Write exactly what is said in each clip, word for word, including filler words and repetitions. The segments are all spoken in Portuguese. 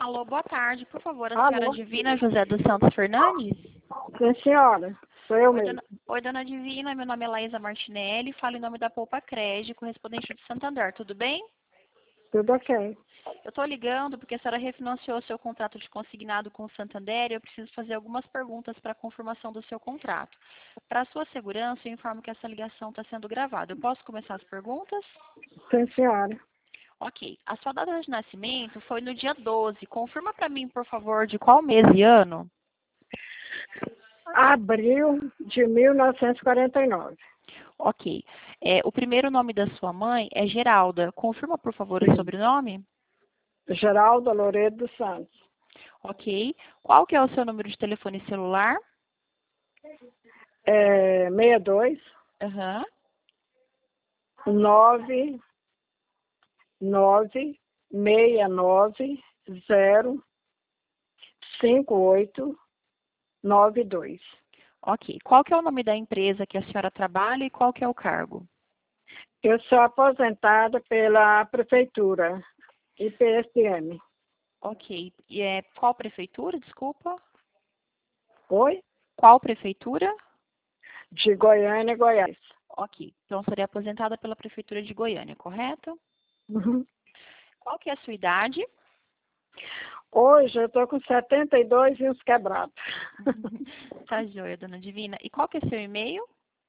Alô, boa tarde. Por favor, a senhora Alô? Divina José dos Santos Fernandes? Sim, senhora. Sou eu Oi, mesmo. dona, Oi, dona Divina. Meu nome é Laísa Martinelli. Falo em nome da Poupa Crédito, correspondente de Santander. Tudo bem? Tudo ok. Eu estou ligando porque a senhora refinanciou seu contrato de consignado com o Santander e eu preciso fazer algumas perguntas para a confirmação do seu contrato. Para sua segurança, eu informo que essa ligação está sendo gravada. Eu posso começar as perguntas? Sim, senhora. Ok. A sua data de nascimento foi no dia doze. Confirma para mim, por favor, de qual mês e ano? Abril de mil novecentos e quarenta e nove. Ok. É, o primeiro nome da sua mãe é Geralda. Confirma, por favor, o Sim. sobrenome? Geraldo Loredo dos Santos. Ok. Qual que é o seu número de telefone celular? É, seis dois Aham. nove nove seis nove zero cinco oito nove dois. Ok. Qual que é o nome da empresa que a senhora trabalha e qual que é o cargo? Eu sou aposentada pela prefeitura, I P S M. Ok. E é qual prefeitura, desculpa? Oi? Qual prefeitura? De Goiânia, Goiás. Ok. Então, seria aposentada pela prefeitura de Goiânia, correto? Uhum. Qual que é a sua idade? Hoje eu estou com setenta e dois e uns quebrados. Tá joia, dona Divina. E qual que é seu e-mail?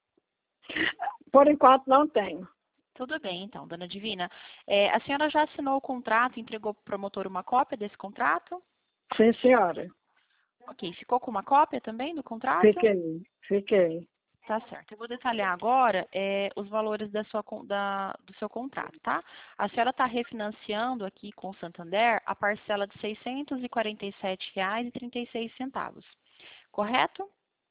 Por enquanto não tenho. Tudo bem, então, dona Divina. É, a senhora já assinou o contrato, entregou para o promotor uma cópia desse contrato? Sim, senhora. Ok. Ficou com uma cópia também do contrato? Fiquei, fiquei. Tá certo. Eu vou detalhar agora é, os valores da sua, con- da- do seu contrato, tá? A senhora está refinanciando aqui com o Santander a parcela de seiscentos e quarenta e sete reais e trinta e seis centavos, correto?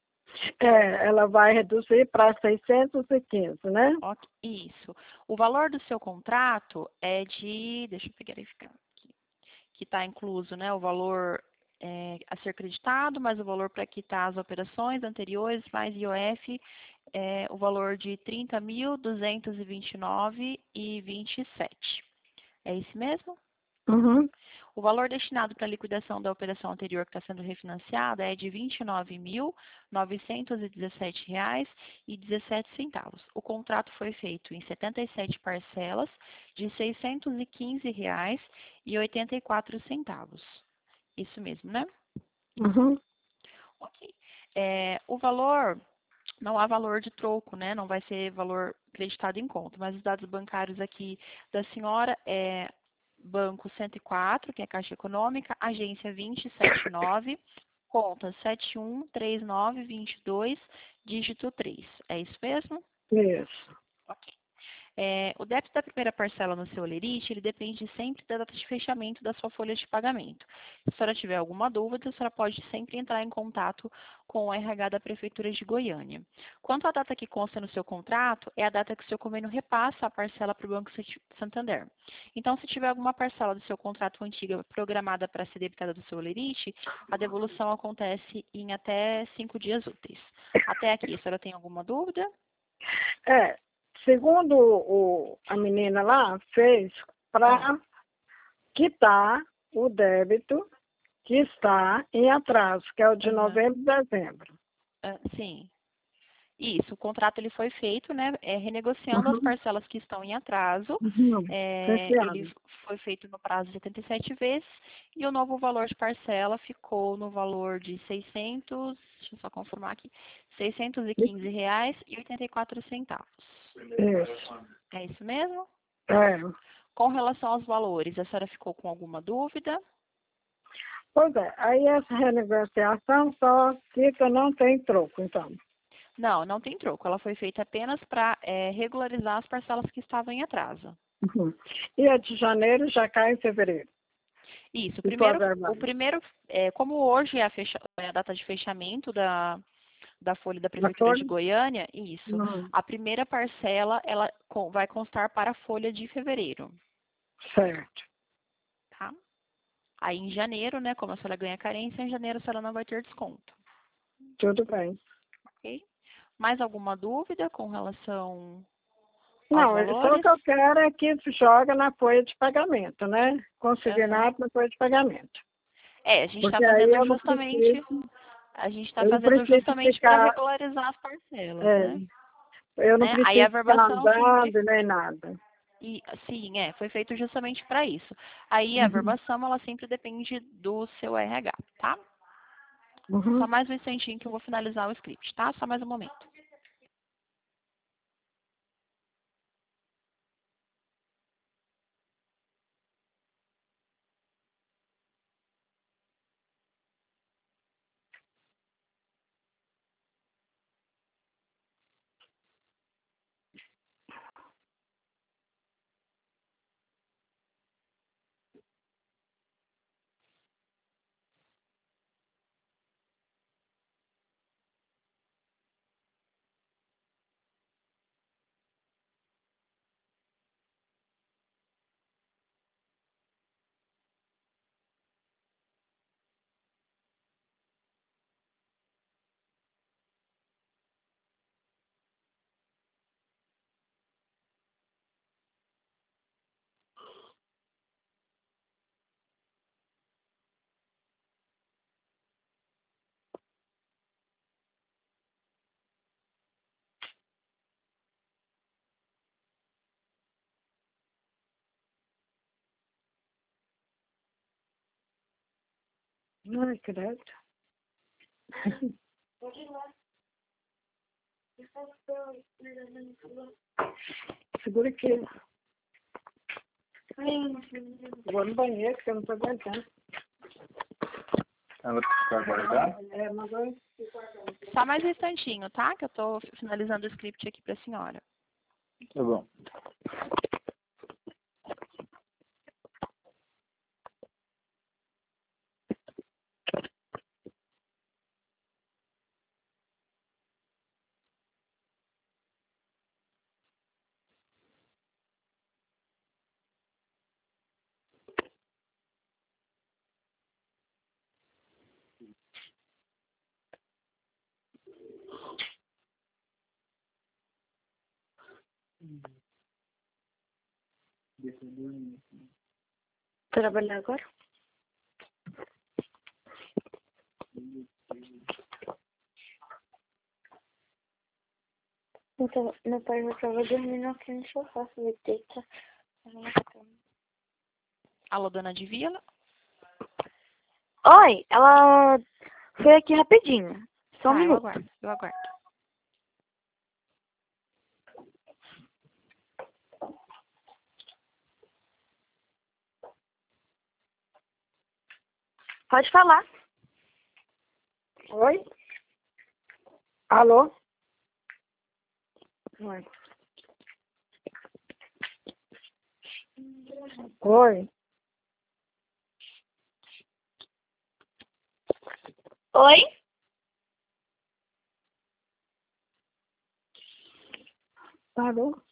É, ela vai reduzir para seiscentos e quinze, né? Ok, isso. O valor do seu contrato é de, deixa eu verificar aqui, que está incluso, né, o valor é, a ser creditado, mais o valor para quitar as operações anteriores, mais I O F, é, o valor de trinta mil duzentos e vinte e nove reais e vinte e sete. É esse mesmo? Uhum. O valor destinado para a liquidação da operação anterior que está sendo refinanciada é de vinte e nove mil novecentos e dezessete reais e dezessete centavos. O contrato foi feito em setenta e sete parcelas de seiscentos e quinze reais e oitenta e quatro centavos. Isso mesmo, né? Uhum. Ok. É, o valor, não há valor de troco, né? Não vai ser valor creditado em conta, mas os dados bancários aqui da senhora é Banco cento e quatro, que é Caixa Econômica, agência dois sete nove, conta sete um três nove dois dois, dígito três. É isso mesmo? Isso. Ok. É, o débito da primeira parcela no seu olerite, ele depende sempre da data de fechamento da sua folha de pagamento. Se a senhora tiver alguma dúvida, a senhora pode sempre entrar em contato com o R H da Prefeitura de Goiânia. Quanto à data que consta no seu contrato, é a data que o seu convênio repassa a parcela para o Banco Santander. Então, se tiver alguma parcela do seu contrato antiga programada para ser debitada do seu olerite, a devolução acontece em até cinco dias úteis. Até aqui, a senhora tem alguma dúvida? É, segundo o, a menina lá fez Ah. para quitar o débito que está em atraso, que é o de Aham. novembro e dezembro. Ah, sim. Isso, o contrato ele foi feito, né, é, renegociando as Uhum. parcelas que estão em atraso. Uhum. Sim, É, ele senhora. foi feito no prazo de setenta e sete vezes e o novo valor de parcela ficou no valor de seiscentos, deixa eu só confirmar aqui, seiscentos e quinze reais e oitenta e quatro centavos. Isso. É isso mesmo? É. Com relação aos valores, a senhora ficou com alguma dúvida? Pois é, aí essa renegociação só fica, não tem troco, então. Não, não tem troco. Ela foi feita apenas para regularizar as parcelas que estavam em atraso. Uhum. E a de janeiro já cai em fevereiro. Isso. O Se for primeiro, verdade. o primeiro é, como hoje é a, fecha, é a data de fechamento da, da folha da Na Prefeitura de folha? Goiânia, isso. Uhum. A primeira parcela ela com- vai constar para a folha de fevereiro, Certo. tá? Aí em janeiro, né, como a senhora ganha carência, em janeiro a senhora não vai ter desconto, Tudo bem. ok? Mais alguma dúvida com relação aos Não, é só o valores? que eu quero é que joga na folha de pagamento, né? Aham. Consignado na folha de pagamento. É, a gente está Porque aí fazendo eu não justamente, preciso, a gente está eu não fazendo preciso justamente para ficar, regularizar as parcelas, é, né? eu não Né? Aí a preciso ficar verbação sempre, andando nem nada. e sim, é, foi feito justamente para isso. Aí a Uhum. verbação, ela sempre depende do seu R H, tá? Só Uhum. mais um instantinho que eu vou finalizar o script, tá? Só mais um momento. Ai, credo. Segura aqui. Vou no banheiro, porque eu não tô aguentando. Ela precisa aguardar? É, mas eu... Só mais um instantinho, tá? Que eu tô finalizando o script aqui para a senhora. Tá bom. Trabalhar agora? Então, meu pai já estava dormindo aqui no sofá, falei, deita. Alô, dona de Vila? Oi, ela foi aqui rapidinho. Só um Tá, eu minuto. aguardo, eu aguardo. Pode falar. Oi? Alô? Oi. Oi. Oi? Alô?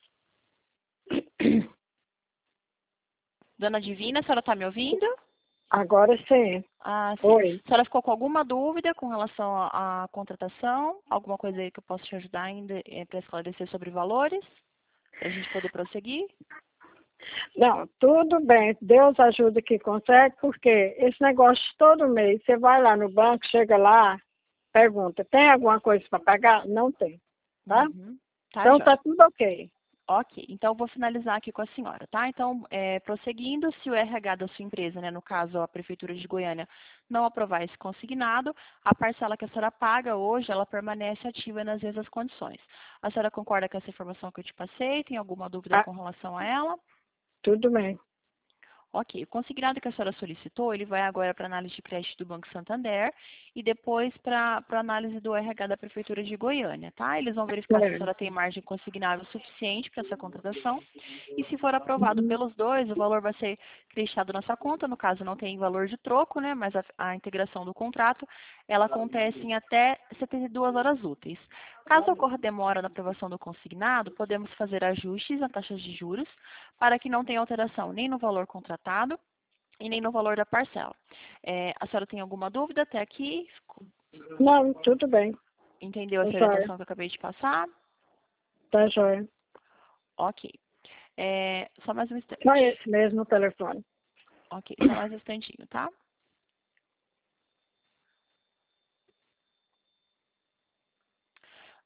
Dona Divina, a senhora tá me ouvindo? Agora sim. Ah, sim. Oi. A senhora ficou com alguma dúvida com relação à à contratação? Alguma coisa aí que eu posso te ajudar ainda para esclarecer sobre valores? Para a gente poder prosseguir? Não, tudo bem. Deus ajuda que consegue, porque esse negócio todo mês, você vai lá no banco, chega lá, pergunta, tem alguma coisa para pagar? Não tem, tá? Uhum. Tá, Então joia. tá tudo ok. Ok, então eu vou finalizar aqui com a senhora, tá? Então, é, prosseguindo, se o R H da sua empresa, né, no caso a Prefeitura de Goiânia, não aprovar esse consignado, a parcela que a senhora paga hoje, ela permanece ativa nas mesmas condições. A senhora concorda com essa informação que eu te passei? Tem alguma dúvida Ah, com relação a ela? tudo bem. Ok, o consignado que a senhora solicitou, ele vai agora para análise de crédito do Banco Santander e depois para a análise do R H da Prefeitura de Goiânia, tá? Eles vão verificar se a É. senhora tem margem consignável suficiente para essa contratação e se for aprovado Uhum. pelos dois, o valor vai ser creditado na sua conta, no caso não tem valor de troco, né? Mas a, a integração do contrato, ela acontece em até setenta e duas horas úteis. Caso ocorra demora na aprovação do consignado, podemos fazer ajustes na taxa de juros para que não tenha alteração nem no valor contratado e nem no valor da parcela. É, a senhora tem alguma dúvida até aqui? Não, tudo bem. Entendeu Tá essa jóia. orientação que eu acabei de passar? Tá jóia. Ok. É, só mais um Só instante. esse mesmo o telefone. Ok, só mais um instantinho, tá?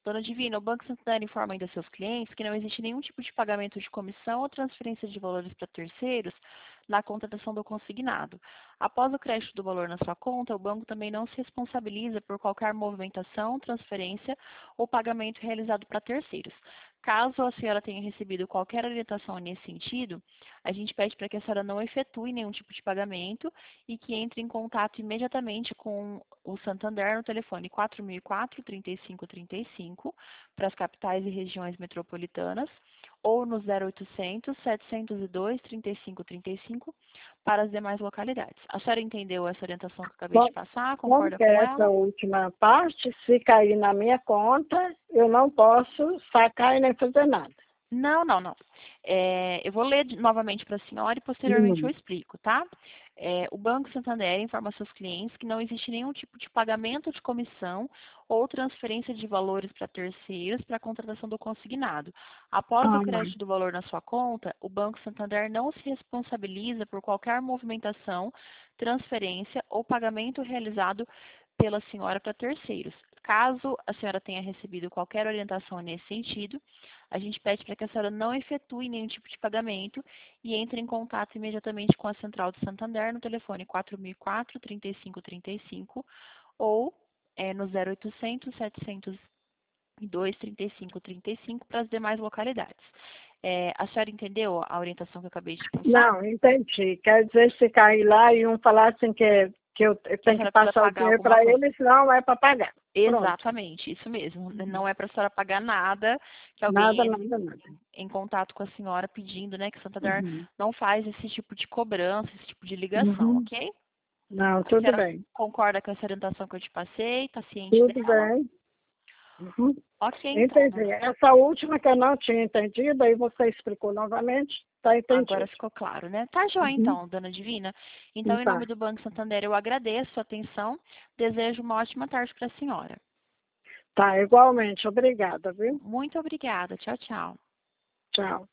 Dona Divina, o Banco Santander informa ainda seus clientes que não existe nenhum tipo de pagamento de comissão ou transferência de valores para terceiros na contratação do consignado. Após o crédito do valor na sua conta, o banco também não se responsabiliza por qualquer movimentação, transferência ou pagamento realizado para terceiros. Caso a senhora tenha recebido qualquer orientação nesse sentido, a gente pede para que a senhora não efetue nenhum tipo de pagamento e que entre em contato imediatamente com o Santander no telefone quatro mil e quatro, trinta e cinco trinta e cinco para as capitais e regiões metropolitanas ou no zero oitocentos, setecentos e dois, trinta e cinco trinta e cinco para as demais localidades. A senhora entendeu essa orientação que eu acabei Bom, de passar? como Concorda que com é essa ela? última parte, se cair na minha conta, eu não posso sacar e nem fazer nada. Não, não, não. É, eu vou ler de- novamente para a senhora e posteriormente eu Hum. explico, tá? É, o Banco Santander informa seus clientes que não existe nenhum tipo de pagamento de comissão ou transferência de valores para terceiros para a contratação do consignado. Após Ah, o crédito do valor na sua conta, o Banco Santander não se responsabiliza por qualquer movimentação, transferência ou pagamento realizado pela senhora para terceiros. Caso a senhora tenha recebido qualquer orientação nesse sentido, a gente pede para que a senhora não efetue nenhum tipo de pagamento e entre em contato imediatamente com a Central de Santander no telefone quatro mil e quatro, trinta e cinco trinta e cinco ou é, no zero oitocentos, setecentos e dois, trinta e cinco trinta e cinco para as demais localidades. É, a senhora entendeu a orientação que eu acabei de passar? não, entendi. Quer dizer, se cair lá e um falar assim que, que eu tenho que senhora precisa passar o pagar dinheiro alguma para coisa. eles, não é para pagar. Pronto. Exatamente, isso mesmo. Não é para a senhora pagar nada, que alguém Nada, entre nada, nada. em contato com a senhora pedindo, né, que o Santander Uhum. não faz esse tipo de cobrança, esse tipo de ligação, Uhum. ok? Não, A tudo senhora bem. concorda com essa orientação que eu te passei? Está ciente Tudo dela? bem. Uhum. Ok, então, Entendi. dona. Essa última que eu não tinha entendido, aí você explicou novamente, está Agora entendido. ficou claro, né? Tá joia, Uhum. então, dona Divina. Então, em Tá. nome do Banco Santander, eu agradeço a atenção, desejo uma ótima tarde para a senhora. Tá, igualmente. Obrigada, viu? Muito obrigada. Tchau, tchau. Tchau.